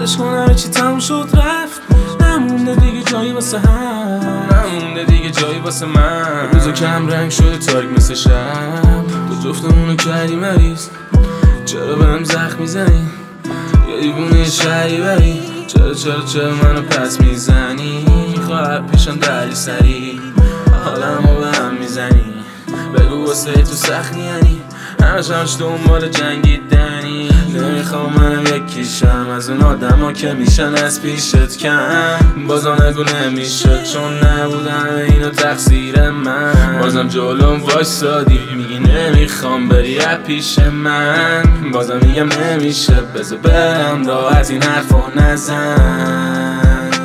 ولش کن همه چی تموم شد رفت، نمونده دیگه جایی واسه هم، نمونده دیگه جایی واسه من. روزا کم رنگ شده تاریک مثل شب، تو جفتمونو کردی مریض، چرا بهم زخم میزنی؟ یا دیوونه شهری بری؟ چرا منو پس میزنی؟ خواهد پیشم دری سری، حالمو به هم میزنی. بگو واسه تو سخت یعنی همش دنبال جنگیدنی. نمیخوام منم یکیشم از اون آدم ها که میشن از پیشت کم. بازم نگو نمیشه چون نبودن اینو تقصیر من. بازم جلوم وایسادی میگی نمیخوام بری از پیش من. بازم میگم نمیشه بذار برم راحت این حرفو نزن.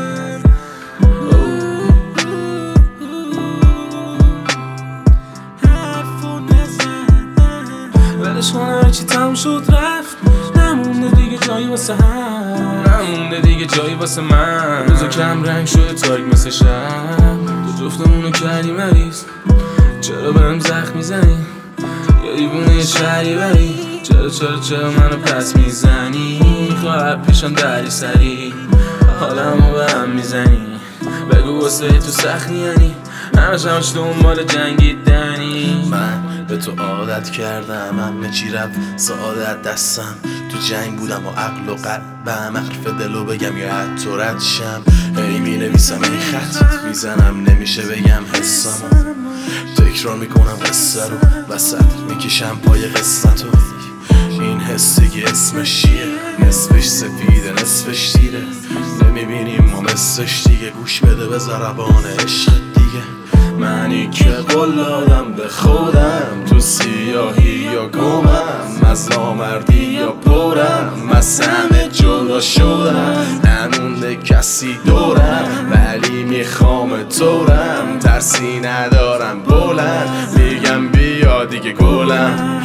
ولش کن همه چی تموم شد رفت، نمونده دیگه جایی واسه هم، نمونده دیگه جایی واسه من. روزا کم رنگ شده تاریک مثل شب، تو جفتمونو کردی مریض، چرا بهم زخم میزنی؟ یا دیوونه شهری بری؟ چرا منو پس میزنی؟ خواهد پیشم دری سری، حالمو به هم میزنی. بگو واسه تو سخت یعنی همش دنبال جنگیدنی. من به تو عادت کردم همه چی رفت سعادت دستم. تو جنگ بودم و عقل و قلبم، حرف دلو بگم یا حتی رد شم. هی می نویسم این خط میزنم نمیشه بگم حسامو. تکرار میکنم قصه رو وسط میکشم پای قسمتو. این حسی که اسمش چیه؟ نصفش سفیده نصفش تیره. نمیبینیم ما مثلش دیگه. گوش بده به ضربان عشق دیگه. منی که قول دادم به خودم تو سیاهی یا گمم، از نامردی یا پرم، از همه جدا شدم. نمونده کسی دورم ولی میخوام تورم. ترسی ندارم بلند میگم بیا دیگه گلم.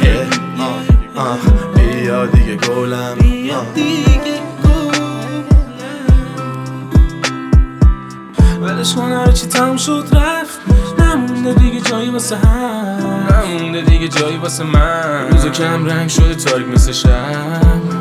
بیا دیگه گلم. ولش کن همه چی تموم شد رفت، نمونده دیگه جایی واسه هم، نمونده دیگه جایی واسه من. روزا کم رنگ شده تاریک مثل شب،